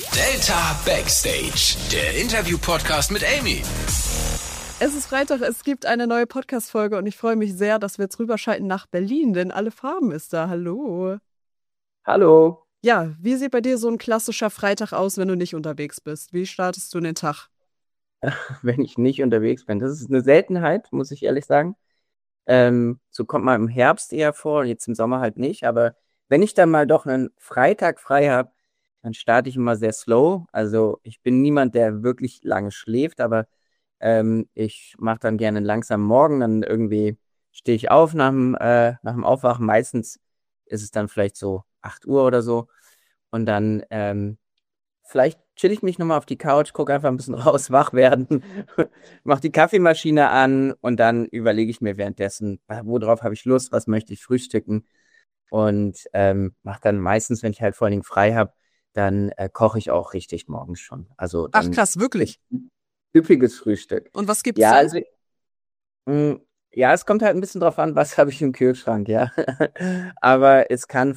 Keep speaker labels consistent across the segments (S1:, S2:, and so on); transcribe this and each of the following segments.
S1: Delta Backstage, der Interview-Podcast mit Amy.
S2: Es ist Freitag, es gibt eine neue Podcast-Folge und ich freue mich sehr, dass wir jetzt rüberschalten nach Berlin, denn Alle Farben ist da. Hallo.
S3: Hallo.
S2: Ja, wie sieht bei dir so ein klassischer Freitag aus, wenn du nicht unterwegs bist? Wie startest du den Tag?
S3: Wenn ich nicht unterwegs bin. Das ist eine Seltenheit, muss ich ehrlich sagen. So kommt mal im Herbst eher vor, jetzt im Sommer halt nicht. Aber wenn ich dann mal doch einen Freitag frei habe, dann starte ich immer sehr slow. Also ich bin niemand, der wirklich lange schläft, aber ich mache dann gerne einen langsamen Morgen. Dann irgendwie stehe ich auf nach dem Aufwachen. Meistens ist es dann vielleicht so 8 Uhr oder so. Und dann vielleicht chill ich mich nochmal auf die Couch, gucke einfach ein bisschen raus, wach werden, mach die Kaffeemaschine an und dann überlege ich mir währenddessen, worauf habe ich Lust, was möchte ich frühstücken und mache dann meistens, wenn ich halt vor allen Dingen frei habe, dann koche ich auch richtig morgens schon. Also
S2: Ach
S3: dann
S2: krass, wirklich?
S3: üppiges Frühstück.
S2: Und was gibt's
S3: Ja,
S2: dann?
S3: also ja, es kommt halt ein bisschen drauf an, was habe ich im Kühlschrank, ja. Aber es kann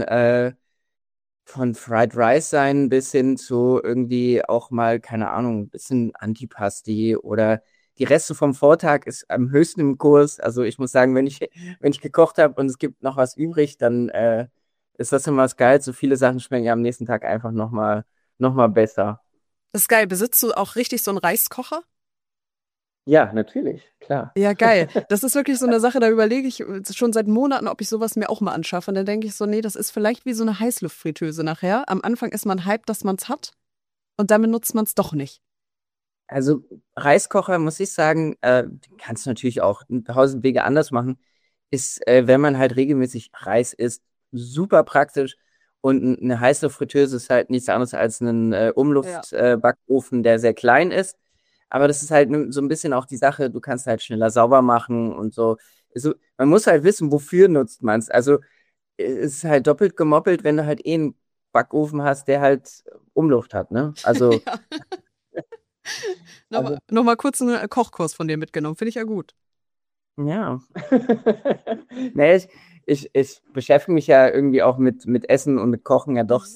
S3: von Fried Rice sein bis hin zu irgendwie auch mal, keine Ahnung, ein bisschen Antipasti oder die Reste vom Vortag ist am höchsten im Kurs. Also ich muss sagen, wenn ich gekocht habe und es gibt noch was übrig, dann ist das immer was geil. So viele Sachen schmecken ja am nächsten Tag einfach noch mal besser.
S2: Das ist geil. Besitzt du auch richtig so einen Reiskocher?
S3: Ja, natürlich, klar.
S2: Ja, geil. Das ist wirklich so eine Sache, da überlege ich schon seit Monaten, ob ich sowas mir auch mal anschaffe. Und dann denke ich so, nee, das ist vielleicht wie so eine Heißluftfritteuse nachher. Am Anfang ist man hyped, dass man es hat und dann benutzt man es doch nicht.
S3: Also Reiskocher, muss ich sagen, kannst du natürlich auch 1000 Wege anders machen. Ist, wenn man halt regelmäßig Reis isst, super praktisch. Und eine heiße Fritteuse ist halt nichts anderes als ein
S2: Ja.
S3: Backofen, der sehr klein ist. Aber das ist halt so ein bisschen auch die Sache, du kannst halt schneller sauber machen und so. Also, man muss halt wissen, wofür nutzt man es. Also es ist halt doppelt gemoppelt, wenn du halt einen Backofen hast, der halt Umluft hat, ne? Also,
S2: Ja.
S3: also
S2: Noch mal kurz einen Kochkurs von dir mitgenommen. Finde ich ja gut.
S3: ja. Nee, ich beschäftige mich ja irgendwie auch mit Essen und mit Kochen ja doch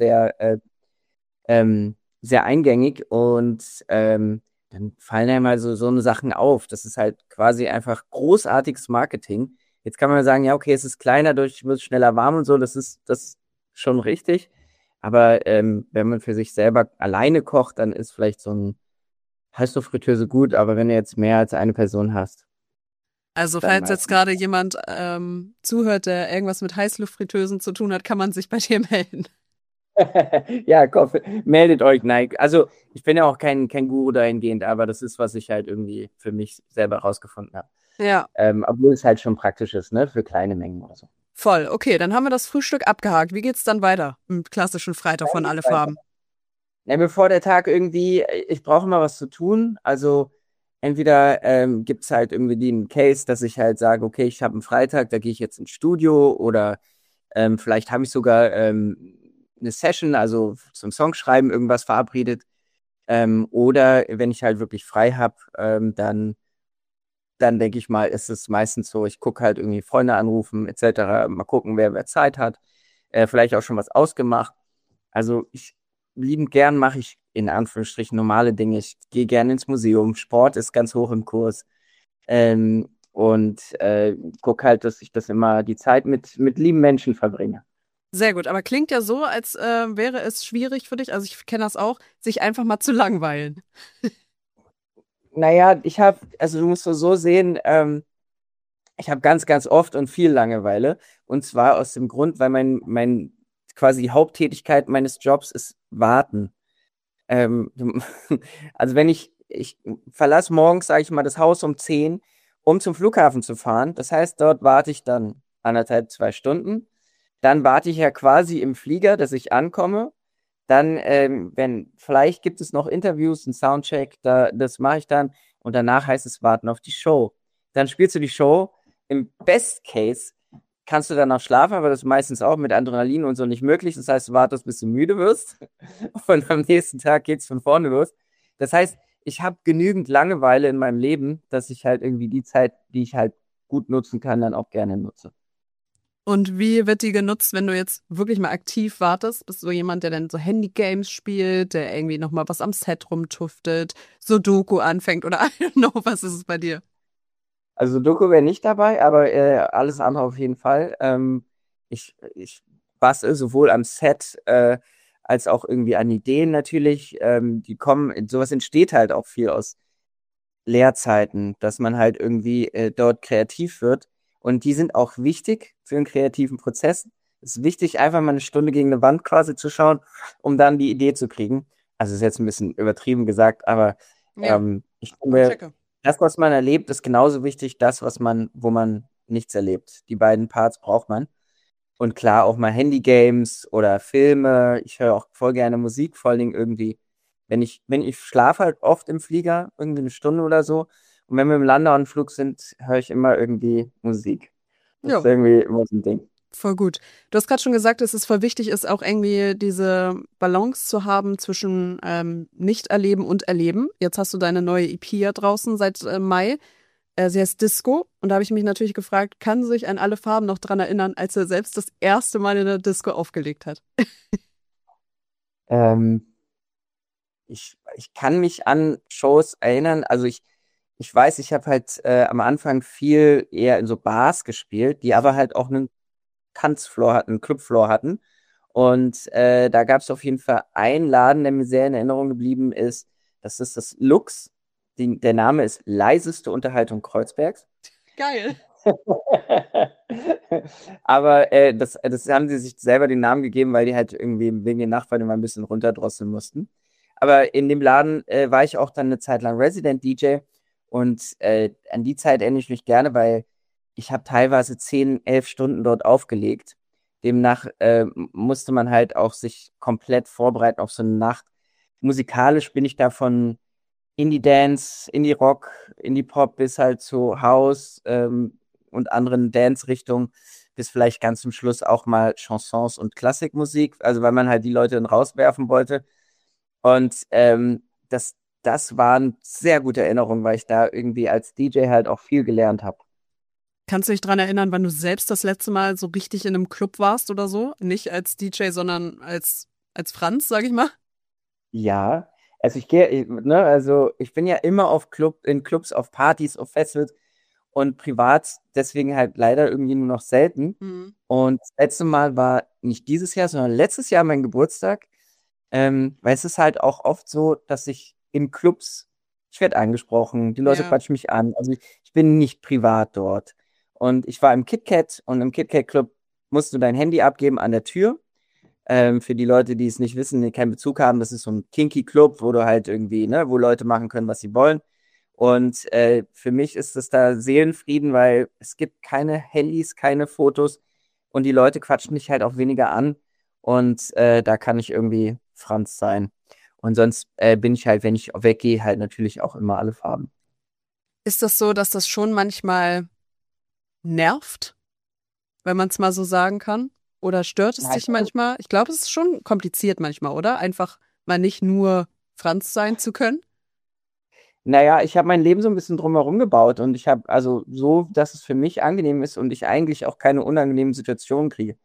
S3: sehr eingängig und dann fallen einem mal so eine Sachen auf. Das ist halt quasi einfach großartiges Marketing. Jetzt kann man sagen, ja, okay, es ist kleiner, dadurch wird es schneller warm und so, das ist schon richtig. Aber wenn man für sich selber alleine kocht, dann ist vielleicht so ein Heißluftfritteuse gut, aber wenn du jetzt mehr als eine Person hast,
S2: Also,
S3: dann
S2: falls jetzt
S3: meistens.
S2: gerade jemand zuhört, der irgendwas mit Heißluftfritteusen zu tun hat, kann man sich bei dir melden.
S3: Ja, komm, meldet euch. Nein, also ich bin ja auch kein Guru dahingehend, aber das ist, was ich halt irgendwie für mich selber rausgefunden habe.
S2: Ja,
S3: Obwohl es halt schon praktisch ist, ne, für kleine Mengen oder so.
S2: voll. Okay, dann haben wir das Frühstück abgehakt. Wie geht's dann weiter? Im klassischen Freitag von
S3: Dann
S2: Alle
S3: geht's weiter.
S2: Farben.
S3: Ja, bevor der Tag irgendwie, ich brauche immer was zu tun. Also entweder gibt es halt irgendwie den Case, dass ich halt sage, okay, ich habe einen Freitag, da gehe ich jetzt ins Studio oder vielleicht habe ich sogar eine Session, also zum Songschreiben irgendwas verabredet. Oder wenn ich halt wirklich frei habe, dann denke ich mal, ist es meistens so, ich gucke halt irgendwie Freunde anrufen, etc., mal gucken, wer Zeit hat, vielleicht auch schon was ausgemacht. Also ich liebend gern mache ich in Anführungsstrichen normale Dinge. Ich gehe gerne ins Museum, Sport ist ganz hoch im Kurs und gucke halt, dass ich das immer die Zeit mit lieben Menschen verbringe.
S2: Sehr gut, aber klingt ja so, als wäre es schwierig für dich, also ich kenne das auch, sich einfach mal zu langweilen.
S3: Naja, also du musst so sehen, ich habe ganz, ganz oft und viel Langeweile. Und zwar aus dem Grund, weil mein quasi die Haupttätigkeit meines Jobs ist warten. Du- also wenn ich verlasse morgens, sage ich mal, das Haus um 10, um zum Flughafen zu fahren. Das heißt, dort warte ich dann 1,5, 2 Stunden. Dann warte ich ja quasi im Flieger, dass ich ankomme. Dann, vielleicht gibt es noch Interviews, einen Soundcheck, das mache ich dann. Und danach heißt es warten auf die Show. Dann spielst du die Show. Im Best Case kannst du dann noch schlafen, aber das ist meistens auch mit Adrenalin und so nicht möglich. Das heißt, du wartest, bis du müde wirst. Und am nächsten Tag geht's von vorne los. Das heißt, ich habe genügend Langeweile in meinem Leben, dass ich halt irgendwie die Zeit, die ich halt gut nutzen kann, dann auch gerne nutze.
S2: Und wie wird die genutzt, wenn du jetzt wirklich mal aktiv wartest? Bist du jemand, der dann so Handy-Games spielt, der irgendwie nochmal was am Set rumtuftet, Sudoku anfängt oder I don't know, was ist es bei dir?
S3: Also Doku wäre nicht dabei, aber alles andere auf jeden Fall. Ich bastel sowohl am Set als auch irgendwie an Ideen natürlich. Die kommen, sowas entsteht halt auch viel aus Lehrzeiten, dass man halt irgendwie dort kreativ wird. Und die sind auch wichtig für einen kreativen Prozess. Es ist wichtig, einfach mal eine Stunde gegen eine Wand quasi zu schauen, um dann die Idee zu kriegen. Also ist jetzt ein bisschen übertrieben gesagt, aber
S2: Ja,
S3: ich
S2: man
S3: finde,
S2: checke.
S3: das, was man erlebt, ist genauso wichtig, das, wo man nichts erlebt. Die beiden Parts braucht man. Und klar, auch mal Handygames oder Filme. Ich höre auch voll gerne Musik, vor allen Dingen irgendwie, wenn ich schlafe halt oft im Flieger, irgendwie eine Stunde oder so. Und wenn wir im Landeanflug sind, höre ich immer irgendwie Musik. Das ist
S2: Ja,
S3: irgendwie immer so ein Ding.
S2: voll gut. Du hast gerade schon gesagt, dass es voll wichtig ist, auch irgendwie diese Balance zu haben zwischen Nicht-Erleben und Erleben. Jetzt hast du deine neue EP ja draußen seit Mai. Sie heißt Disco. Und da habe ich mich natürlich gefragt, kann sich an alle Farben noch dran erinnern, als er selbst das erste Mal in der Disco aufgelegt hat?
S3: Ähm, ich kann mich an Shows erinnern. Ich weiß, ich habe halt am Anfang viel eher in so Bars gespielt, die aber halt auch einen Tanzfloor hatten, einen Clubfloor hatten. Und da gab es auf jeden Fall einen Laden, der mir sehr in Erinnerung geblieben ist. Das ist das Lux. Der Name ist Leiseste Unterhaltung Kreuzbergs.
S2: Geil.
S3: Aber das haben sie sich selber den Namen gegeben, weil die halt irgendwie wegen den Nachbarn immer ein bisschen runterdrosseln mussten. Aber in dem Laden war ich auch dann eine Zeit lang Resident DJ und an die Zeit erinnere ich mich gerne, weil ich habe teilweise 10, 11 Stunden dort aufgelegt. Demnach musste man halt auch sich komplett vorbereiten auf so eine Nacht. Musikalisch bin ich da von Indie-Dance, Indie-Rock, Indie-Pop bis halt zu House und anderen Dance-Richtungen, bis vielleicht ganz zum Schluss auch mal Chansons und Klassikmusik, also weil man halt die Leute dann rauswerfen wollte. Und das waren sehr gute Erinnerungen, weil ich da irgendwie als DJ halt auch viel gelernt habe.
S2: Kannst du dich dran erinnern, wann du selbst das letzte Mal so richtig in einem Club warst oder so? Nicht als DJ, sondern als Franz, sag ich mal?
S3: Ja, also also ich bin ja immer in Clubs, auf Partys, auf Festivals und privat deswegen halt leider irgendwie nur noch selten.
S2: Mhm.
S3: Und das letzte Mal war nicht dieses Jahr, sondern letztes Jahr mein Geburtstag. Weil es ist halt auch oft so, dass ich werde angesprochen, die Leute
S2: Ja.
S3: quatschen mich an. Also ich bin nicht privat dort. Und ich war im KitKat und im KitKat Club musst du dein Handy abgeben an der Tür. Für die Leute, die es nicht wissen, die keinen Bezug haben, das ist so ein Kinky Club, wo du halt irgendwie, ne, wo Leute machen können, was sie wollen. Und für mich ist es da Seelenfrieden, weil es gibt keine Handys, keine Fotos und die Leute quatschen dich halt auch weniger an. Und da kann ich irgendwie Franz sein. Und sonst bin ich halt, wenn ich weggehe, halt natürlich auch immer alle Farben.
S2: Ist das so, dass das schon manchmal nervt, wenn man es mal so sagen kann? Oder stört es
S3: Nein,
S2: dich manchmal? Ich glaube, es ist schon kompliziert manchmal, oder? Einfach mal nicht nur Franz sein zu können.
S3: naja, ich habe mein Leben so ein bisschen drumherum gebaut und ich habe also so, dass es für mich angenehm ist und ich eigentlich auch keine unangenehmen Situationen kriege.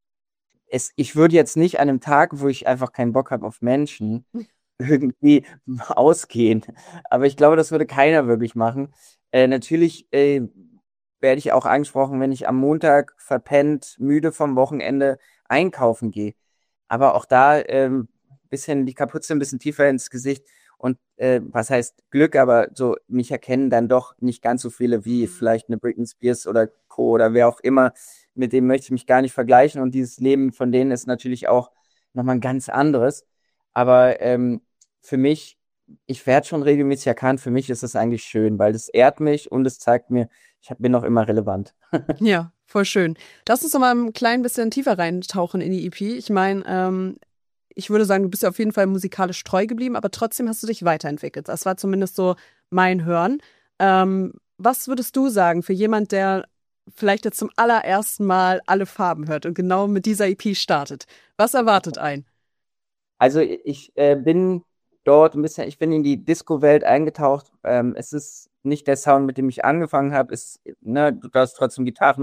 S3: Ich würde jetzt nicht an einem Tag, wo ich einfach keinen Bock habe auf Menschen, irgendwie ausgehen. Aber ich glaube, das würde keiner wirklich machen. Natürlich werde ich auch angesprochen, wenn ich am Montag verpennt, müde vom Wochenende einkaufen gehe. Aber auch da bisschen die Kapuze ein bisschen tiefer ins Gesicht. Und was heißt Glück, aber so mich erkennen dann doch nicht ganz so viele wie
S2: Mhm.
S3: vielleicht eine Britney Spears oder Co. oder wer auch immer. Mit dem möchte ich mich gar nicht vergleichen. Und dieses Leben von denen ist natürlich auch nochmal ein ganz anderes. Aber für mich, ich werde schon regelmäßig erkannt, für mich ist das eigentlich schön, weil das ehrt mich und es zeigt mir, bin noch immer relevant.
S2: Ja, voll schön. Lass uns noch mal ein klein bisschen tiefer reintauchen in die EP. Ich meine, ich würde sagen, du bist ja auf jeden Fall musikalisch treu geblieben, aber trotzdem hast du dich weiterentwickelt. Das war zumindest so mein Hören. Was würdest du sagen für jemand, der vielleicht jetzt zum allerersten Mal alle Farben hört und genau mit dieser EP startet? Was erwartet einen?
S3: Also ich bin dort ein bisschen, ich bin in die Disco-Welt eingetaucht. Es ist nicht der Sound, mit dem ich angefangen habe. Ne, du hast trotzdem Gitarren,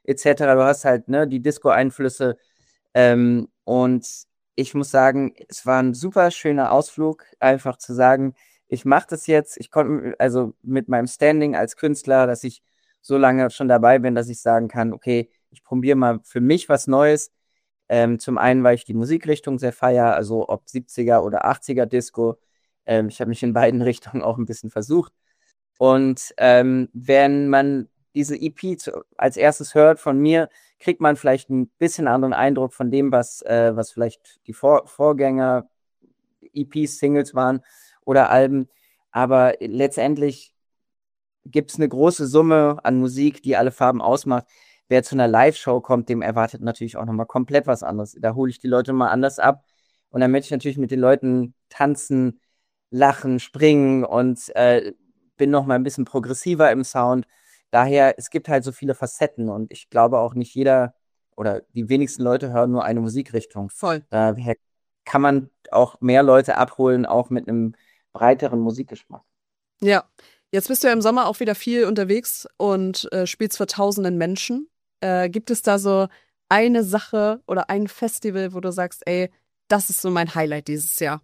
S3: etc. Du hast halt, ne, die Disco-Einflüsse. Und ich muss sagen, es war ein super schöner Ausflug, einfach zu sagen, ich mache das jetzt. Ich konnte, also mit meinem Standing als Künstler, dass ich so lange schon dabei bin, dass ich sagen kann, okay, ich probiere mal für mich was Neues. Zum einen, weil ich die Musikrichtung sehr feiere, also ob 70er oder 80er Disco. Ich habe mich in beiden Richtungen auch ein bisschen versucht. Und wenn man diese EP als erstes hört von mir, kriegt man vielleicht ein bisschen anderen Eindruck von dem, was vielleicht die Vorgänger EPs, Singles waren oder Alben. Aber letztendlich gibt es eine große Summe an Musik, die alle Farben ausmacht. Wer zu einer Live-Show kommt, dem erwartet natürlich auch nochmal komplett was anderes. Da hole ich die Leute mal anders ab. Und dann möchte ich natürlich mit den Leuten tanzen, lachen, springen und bin nochmal ein bisschen progressiver im Sound. Daher, es gibt halt so viele Facetten und ich glaube auch nicht jeder oder die wenigsten Leute hören nur eine Musikrichtung.
S2: Voll.
S3: Daher kann man auch mehr Leute abholen, auch mit einem breiteren Musikgeschmack.
S2: Ja, jetzt bist du ja im Sommer auch wieder viel unterwegs und spielst vor tausenden Menschen. Gibt es da so eine Sache oder ein Festival, wo du sagst, ey, das ist so mein Highlight dieses Jahr?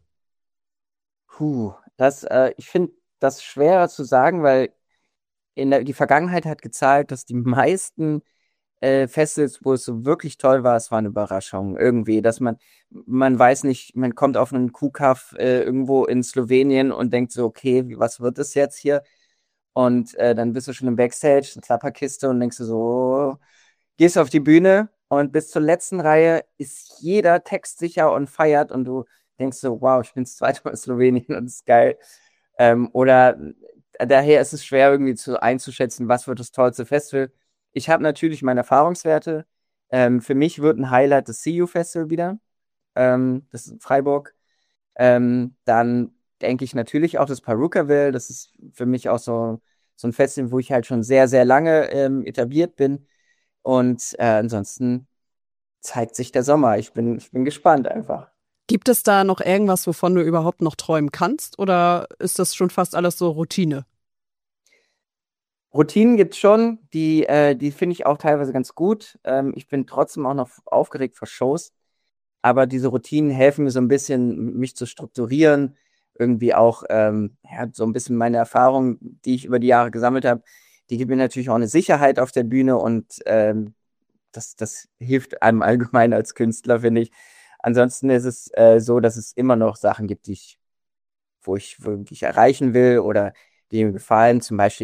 S3: Ich finde das schwerer zu sagen, weil die Vergangenheit hat gezeigt, dass die meisten Festivals, wo es so wirklich toll war, es war eine Überraschung irgendwie, dass man weiß nicht, man kommt auf einen Kuhkaff irgendwo in Slowenien und denkt so, okay, was wird es jetzt hier? Und dann bist du schon im Backstage, eine Klapperkiste und denkst du so, oh, gehst auf die Bühne und bis zur letzten Reihe ist jeder textsicher und feiert und du denkst so, wow, ich bin das zweite Mal in Slowenien und das ist geil. Oder daher ist es schwer irgendwie einzuschätzen, was wird das tollste Festival. Ich habe natürlich meine Erfahrungswerte. Für mich wird ein Highlight das See You Festival wieder. Das ist in Freiburg. Dann denke ich natürlich auch das Perukaville. Das ist für mich auch so ein Festival, wo ich halt schon sehr, sehr lange etabliert bin. Und ansonsten zeigt sich der Sommer. Ich bin gespannt einfach.
S2: Gibt es da noch irgendwas, wovon du überhaupt noch träumen kannst? Oder ist das schon fast alles so Routine?
S3: Routinen gibt's schon, die finde ich auch teilweise ganz gut. Ich bin trotzdem auch noch aufgeregt vor Shows, aber diese Routinen helfen mir so ein bisschen, mich zu strukturieren, irgendwie auch ja, so ein bisschen meine Erfahrungen, die ich über die Jahre gesammelt habe, die geben mir natürlich auch eine Sicherheit auf der Bühne und das hilft einem allgemein als Künstler, finde ich. Ansonsten ist es so, dass es immer noch Sachen gibt, die ich erreichen will oder die mir gefallen. Zum Beispiel,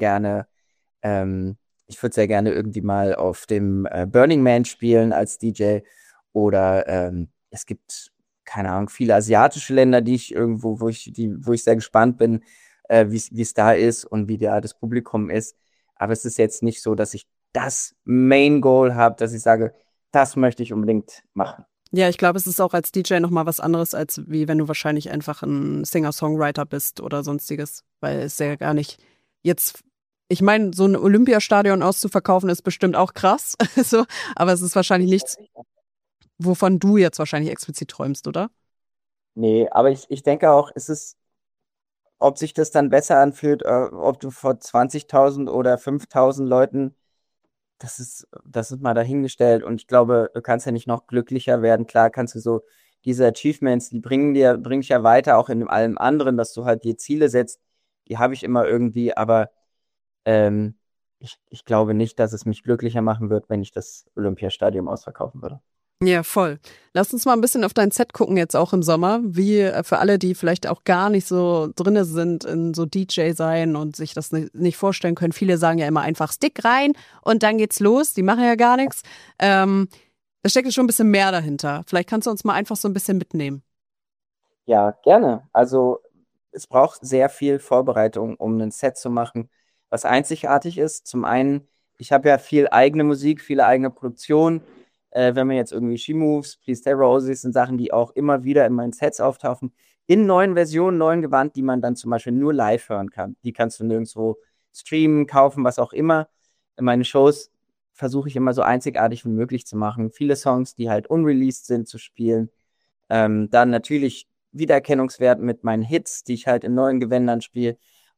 S3: ähm, ich würde sehr gerne irgendwie mal auf dem Burning Man spielen als DJ. Oder es gibt, keine Ahnung, viele asiatische Länder, die ich irgendwo, wo ich sehr gespannt bin, wie es da ist und wie da das Publikum ist. Aber es ist jetzt nicht so, dass ich das Main Goal habe, dass ich sage, das möchte ich unbedingt machen.
S2: Ja, ich glaube, es ist auch als DJ nochmal was anderes, als wie wenn du wahrscheinlich einfach ein Singer-Songwriter bist oder sonstiges. Weil es ja gar nicht jetzt, ich meine, so ein Olympiastadion auszuverkaufen ist bestimmt auch krass. So, aber es ist wahrscheinlich nichts, wovon du jetzt wahrscheinlich explizit träumst, oder?
S3: Nee, aber ich denke auch, ob sich das dann besser anfühlt, ob du vor 20.000 oder 5.000 Leuten, das ist mal dahingestellt. Und ich glaube, du kannst ja nicht noch glücklicher werden. Klar kannst du so diese Achievements, bringen dich ja weiter, auch in allem anderen, dass du halt dir Ziele setzt. Die habe ich immer irgendwie, aber ähm, ich glaube nicht, dass es mich glücklicher machen wird, wenn ich das Olympiastadion ausverkaufen würde.
S2: Ja, voll. Lass uns mal ein bisschen auf dein Set gucken jetzt auch im Sommer, wie für alle, die vielleicht auch gar nicht so drinne sind in so DJ sein und sich das nicht vorstellen können. Viele sagen ja immer einfach Stick rein und dann geht's los. Die machen ja gar nichts. Da steckt ja schon ein bisschen mehr dahinter. Vielleicht kannst du uns mal einfach so ein bisschen mitnehmen.
S3: Ja, gerne. Also es braucht sehr viel Vorbereitung, um ein Set zu machen, was einzigartig ist. Zum einen, ich habe ja viel eigene Musik, viele eigene Produktion. Wenn man jetzt irgendwie She-Moves, Please Stay Roses sind Sachen, die auch immer wieder in meinen Sets auftauchen, in neuen Versionen, neuen Gewand, die man dann zum Beispiel nur live hören kann. Die kannst du nirgendwo streamen, kaufen, was auch immer. In meine Shows versuche ich immer so einzigartig wie möglich zu machen. Viele Songs, die halt unreleased sind, zu spielen. Dann natürlich Wiedererkennungswert mit meinen Hits, die ich halt in neuen Gewändern spiele.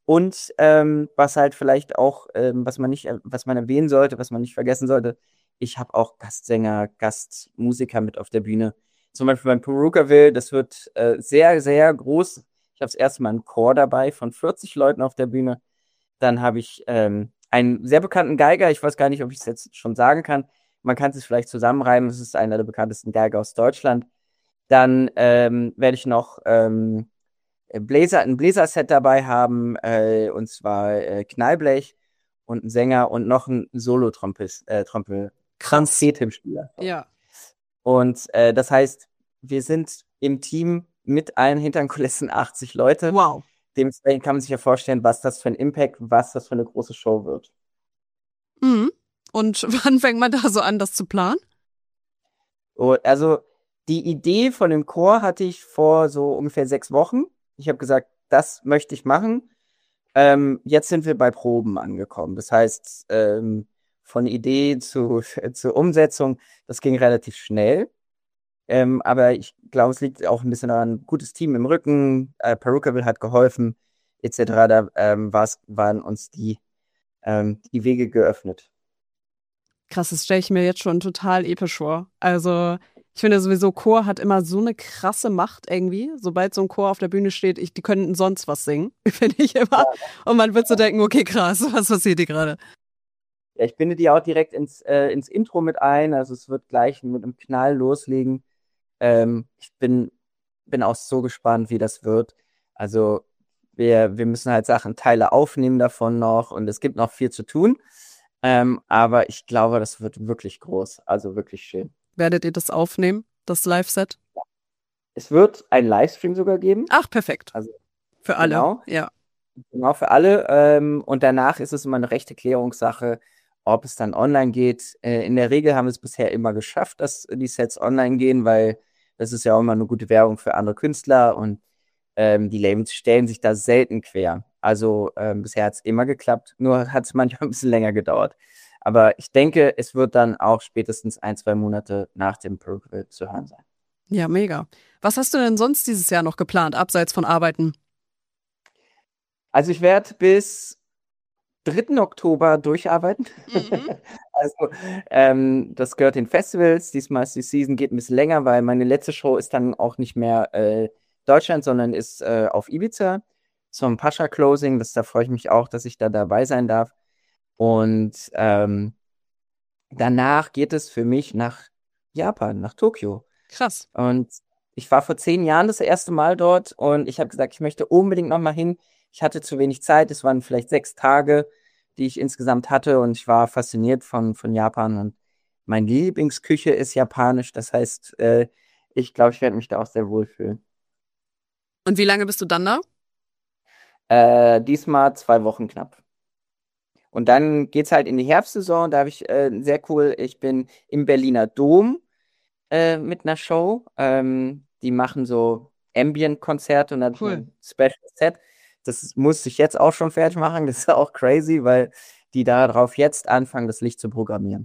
S3: Und was halt vielleicht auch, was man erwähnen sollte, was man nicht vergessen sollte, ich habe auch Gastsänger, Gastmusiker mit auf der Bühne. Zum Beispiel beim Perukaville, das wird sehr, sehr groß. Ich habe das erste Mal einen Chor dabei von 40 Leuten auf der Bühne. Dann habe ich einen sehr bekannten Geiger, ich weiß gar nicht, ob ich es jetzt schon sagen kann. Man kann es vielleicht zusammenreimen, es ist einer der bekanntesten Geiger aus Deutschland. Dann werde ich noch ein Bläserset dabei haben, und zwar Knallblech und ein Sänger und noch ein
S2: Krass.
S3: Trompetenspieler.
S2: Ja.
S3: Und das heißt, wir sind im Team mit allen hinter den Kulissen 80 Leute.
S2: Wow.
S3: Dementsprechend kann man sich ja vorstellen, was das für ein Impact, was das für eine große Show wird.
S2: Mhm. Und wann fängt man da so an, das zu planen?
S3: Also die Idee von dem Chor hatte ich vor so ungefähr 6 Wochen. Ich habe gesagt, das möchte ich machen. Jetzt sind wir bei Proben angekommen. Das heißt, von Idee zur Umsetzung, das ging relativ schnell. Aber ich glaube, es liegt auch ein bisschen daran, gutes Team im Rücken, Perukaville hat geholfen, etc. Da waren uns die Wege geöffnet.
S2: Krass, das stelle ich mir jetzt schon total episch vor. Also, ich finde sowieso, Chor hat immer so eine krasse Macht irgendwie. Sobald so ein Chor auf der Bühne steht, die könnten sonst was singen, finde ich immer. Und man wird so denken, okay, krass, was passiert hier gerade?
S3: Ja, ich binde die auch direkt ins Intro mit ein, also es wird gleich mit einem Knall loslegen. Ich bin auch so gespannt, wie das wird. Also wir müssen halt Teile aufnehmen davon noch und es gibt noch viel zu tun. Aber ich glaube, das wird wirklich groß, also wirklich schön.
S2: Werdet ihr das aufnehmen, das Live-Set?
S3: Es wird einen Livestream sogar geben.
S2: Ach, perfekt.
S3: Also
S2: Für alle.
S3: genau,
S2: Ja.
S3: genau für alle. Und danach ist es immer eine rechte Klärungssache, ob es dann online geht. In der Regel haben wir es bisher immer geschafft, dass die Sets online gehen, weil das ist ja auch immer eine gute Werbung für andere Künstler und die Labels stellen sich da selten quer. Also bisher hat es immer geklappt, nur hat es manchmal ein bisschen länger gedauert. Aber ich denke, es wird dann auch spätestens 1, 2 Monate nach dem Perukaville zu hören sein.
S2: Ja, mega. Was hast du denn sonst dieses Jahr noch geplant, abseits von Arbeiten?
S3: Also ich werde bis 3. Oktober durcharbeiten.
S2: Mhm.
S3: Also das gehört den Festivals. Diesmal ist die Season geht ein bisschen länger, weil meine letzte Show ist dann auch nicht mehr Deutschland, sondern ist auf Ibiza zum Pascha-Closing. Da freue ich mich auch, dass ich da dabei sein darf. Und danach geht es für mich nach Japan, nach Tokio.
S2: Krass.
S3: Und ich war vor 10 Jahren das erste Mal dort und ich habe gesagt, ich möchte unbedingt noch mal hin. Ich hatte zu wenig Zeit, es waren vielleicht 6 Tage, die ich insgesamt hatte und ich war fasziniert von Japan und meine Lieblingsküche ist japanisch. Das heißt, ich glaube, ich werde mich da auch sehr wohlfühlen.
S2: Und wie lange bist du dann da?
S3: Diesmal 2 Wochen knapp. Und dann geht's halt in die Herbstsaison. Da habe ich sehr cool. Ich bin im Berliner Dom mit einer Show. Die machen so Ambient-Konzerte und dann
S2: Cool.
S3: ein Special Set. Das musste ich jetzt auch schon fertig machen. Das ist auch crazy, weil die darauf jetzt anfangen, das Licht zu programmieren.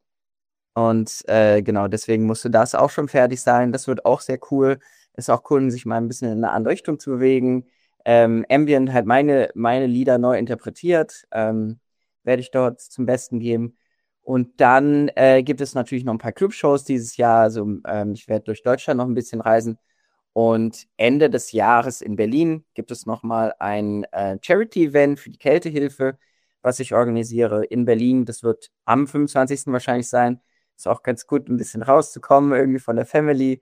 S3: Und genau, deswegen musste das auch schon fertig sein. Das wird auch sehr cool. Ist auch cool, sich mal ein bisschen in eine andere Richtung zu bewegen. Ambient hat meine Lieder neu interpretiert. Werde ich dort zum Besten geben. Und dann gibt es natürlich noch ein paar Clubshows dieses Jahr. Also ich werde durch Deutschland noch ein bisschen reisen. Und Ende des Jahres in Berlin gibt es nochmal ein Charity-Event für die Kältehilfe, was ich organisiere in Berlin. Das wird am 25. wahrscheinlich sein. Ist auch ganz gut, ein bisschen rauszukommen, irgendwie von der Family.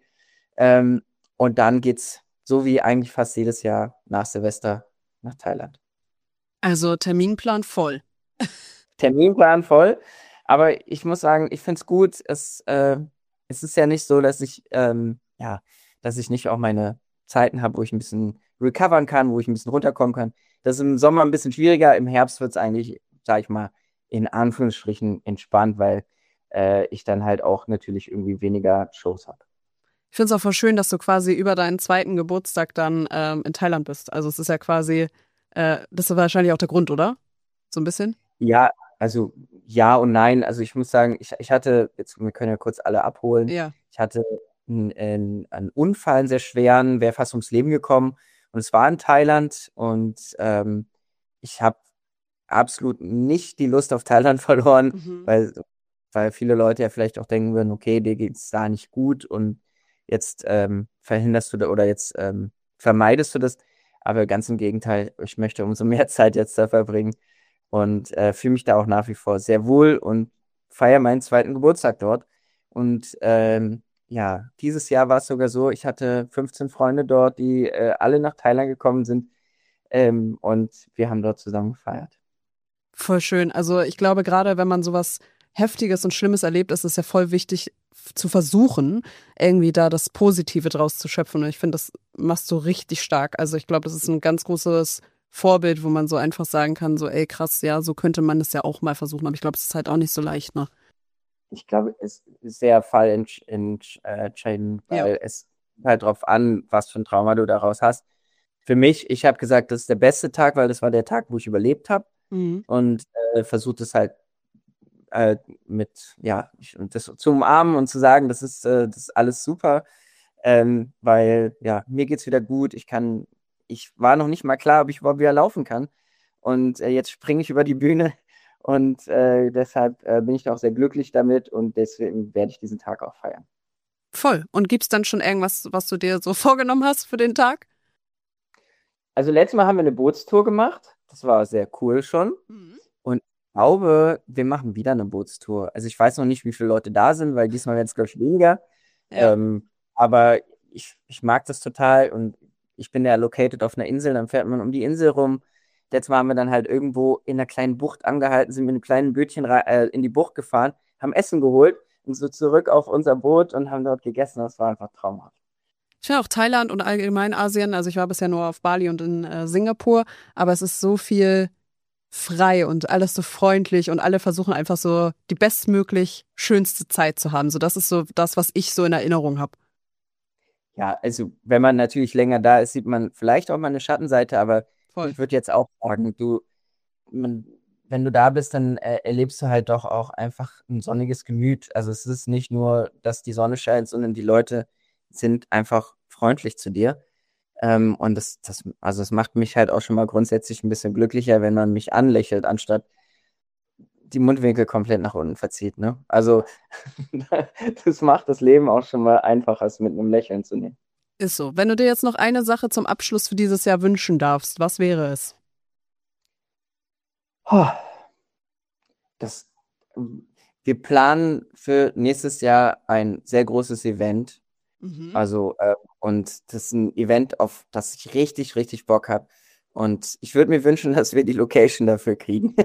S3: Und dann geht's, so wie eigentlich fast jedes Jahr, nach Silvester nach Thailand.
S2: Also Terminplan voll.
S3: Terminplan voll. Aber ich muss sagen, ich finde es gut. Es ist ja nicht so, dass ich nicht auch meine Zeiten habe, wo ich ein bisschen recovern kann, wo ich ein bisschen runterkommen kann. Das ist im Sommer ein bisschen schwieriger. Im Herbst wird es eigentlich, sag ich mal, in Anführungsstrichen entspannt, weil ich dann halt auch natürlich irgendwie weniger Shows habe.
S2: Ich finde es auch voll schön, dass du quasi über deinen zweiten Geburtstag dann in Thailand bist. Also es ist ja quasi, das ist wahrscheinlich auch der Grund, oder? So ein bisschen?
S3: Ja, also ja und nein. Also ich muss sagen, ich hatte, jetzt, wir können ja kurz alle abholen,
S2: Ja.
S3: ich hatte einen Unfall, einen sehr schweren, wäre fast ums Leben gekommen. Und es war in Thailand und ich habe absolut nicht die Lust auf Thailand verloren, weil viele Leute ja vielleicht auch denken würden, okay, dir geht's da nicht gut und jetzt verhinderst du da oder jetzt vermeidest du das. Aber ganz im Gegenteil, ich möchte umso mehr Zeit jetzt da verbringen und fühle mich da auch nach wie vor sehr wohl und feiere meinen 2. Geburtstag dort. Und ja, dieses Jahr war es sogar so, ich hatte 15 Freunde dort, die alle nach Thailand gekommen sind und wir haben dort zusammen gefeiert.
S2: Voll schön. Also ich glaube, gerade wenn man sowas Heftiges und Schlimmes erlebt, ist es ja voll wichtig zu versuchen, irgendwie da das Positive draus zu schöpfen. Und ich finde, das machst du richtig stark. Also ich glaube, das ist ein ganz großes Vorbild, wo man so einfach sagen kann, so ey krass, ja, so könnte man es ja auch mal versuchen. Aber ich glaube, es ist halt auch nicht so leicht, ne?
S3: Ich glaube, es ist sehr fallentscheidend, weil es kommt halt drauf an, was für ein Trauma du daraus hast. Für mich, ich habe gesagt, das ist der beste Tag, weil das war der Tag, wo ich überlebt habe und versucht es halt das zu umarmen und zu sagen, das ist alles super, weil ja, mir geht's wieder gut, ich war noch nicht mal klar, ob ich überhaupt wieder laufen kann und jetzt springe ich über die Bühne und deshalb bin ich da auch sehr glücklich damit und deswegen werde ich diesen Tag auch feiern.
S2: Voll. Und gibt's dann schon irgendwas, was du dir so vorgenommen hast für den Tag?
S3: Also letztes Mal haben wir eine Bootstour gemacht, das war sehr cool schon. Und ich glaube, wir machen wieder eine Bootstour. Also ich weiß noch nicht, wie viele Leute da sind, weil diesmal werden es, glaube ich, weniger.
S2: Ja.
S3: Aber ich mag das total und ich bin ja located auf einer Insel, dann fährt man um die Insel rum. Letztes Mal haben wir dann halt irgendwo in einer kleinen Bucht angehalten, sind mit einem kleinen Bötchen in die Bucht gefahren, haben Essen geholt und so zurück auf unser Boot und haben dort gegessen. Das war einfach traumhaft.
S2: Ich finde auch Thailand und allgemein Asien, also ich war bisher nur auf Bali und in Singapur, aber es ist so viel frei und alles so freundlich und alle versuchen einfach so die bestmöglich schönste Zeit zu haben. So, das ist so das, was ich so in Erinnerung habe.
S3: Ja, also wenn man natürlich länger da ist, sieht man vielleicht auch mal eine Schattenseite, aber
S2: Voll.
S3: ich würde jetzt auch sagen, wenn du da bist, dann erlebst du halt doch auch einfach ein sonniges Gemüt. Also es ist nicht nur, dass die Sonne scheint, sondern die Leute sind einfach freundlich zu dir. Und das macht mich halt auch schon mal grundsätzlich ein bisschen glücklicher, wenn man mich anlächelt, anstatt die Mundwinkel komplett nach unten verzieht, ne? Also das macht das Leben auch schon mal einfacher, es mit einem Lächeln zu nehmen.
S2: Ist so. Wenn du dir jetzt noch eine Sache zum Abschluss für dieses Jahr wünschen darfst, was wäre es?
S3: Oh, wir planen für nächstes Jahr ein sehr großes Event. Also, und das ist ein Event, auf das ich richtig, richtig Bock habe. Und ich würde mir wünschen, dass wir die Location dafür kriegen.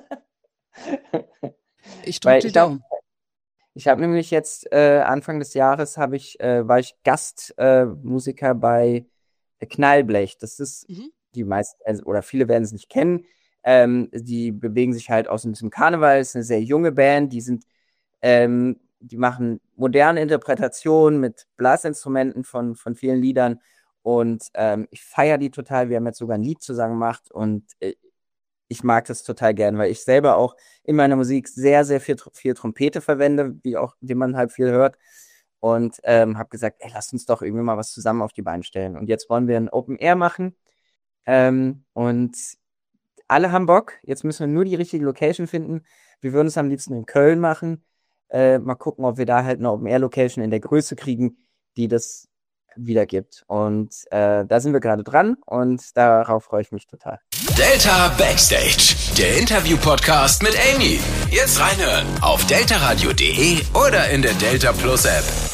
S2: Ich drücke die Daumen.
S3: Ich habe nämlich jetzt Anfang des Jahres war ich Gastmusiker bei Knallblech. Das ist die meisten, oder viele werden es nicht kennen. Die bewegen sich halt aus diesem Karneval. Das ist eine sehr junge Band. Die machen moderne Interpretationen mit Blasinstrumenten von vielen Liedern. Und ich feiere die total. Wir haben jetzt sogar ein Lied zusammen gemacht und ich mag das total gern, weil ich selber auch in meiner Musik sehr, sehr viel Trompete verwende, wie man halt viel hört. Und habe gesagt, ey, lass uns doch irgendwie mal was zusammen auf die Beine stellen. Und jetzt wollen wir ein Open Air machen. Und alle haben Bock. Jetzt müssen wir nur die richtige Location finden. Wir würden es am liebsten in Köln machen. Mal gucken, ob wir da halt eine Open Air Location in der Größe kriegen, die das wiedergibt. Und da sind wir gerade dran und darauf freue ich mich total.
S1: Delta Backstage, der Interview-Podcast mit Amy. Jetzt reinhören auf deltaradio.de oder in der Delta Plus App.